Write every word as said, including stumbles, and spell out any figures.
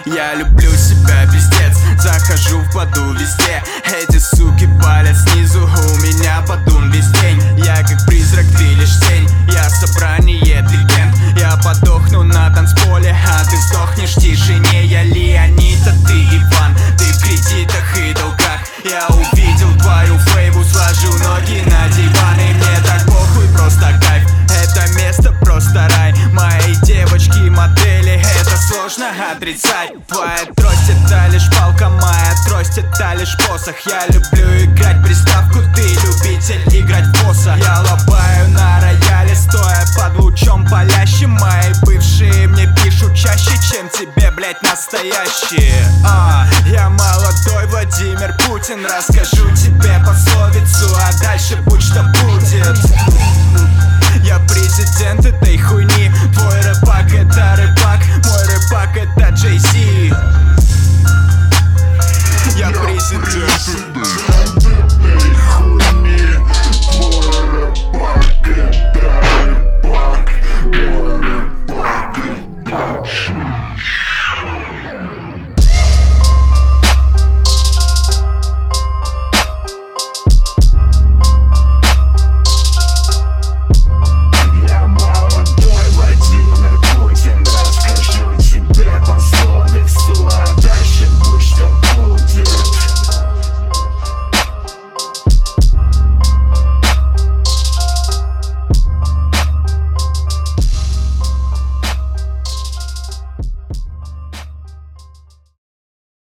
Я люблю себя, пиздец, захожу в поду везде. Эти суки палят снизу, у меня подун весь день. Я как призрак, ты лишь тень, я собрание легенд. Я подохну на танцполе, а ты сдохнешь в тишине. Я Леонид, а ты Иван, ты в кредитах и долгах. Я увидел твою фейву, сложил ноги на диван. И мне так похуй, просто кайф, это место просто рай. Мои девочки модели, это сложно отрицать. Твоя трость это лишь палка, моя трость это лишь посох. Я люблю играть приставку, ты любитель играть в босса. Я лобаю на рояле, стоя под лучом палящим. Мои бывшие мне пишут чаще, чем тебе, блять, настоящие. а, Я молодой Владимир Путин, расскажу тебе пословицу, а дальше будь что будет. Я президент этой хуйни, твой рэпак это рэпак, мой рэпак это Джей Зи.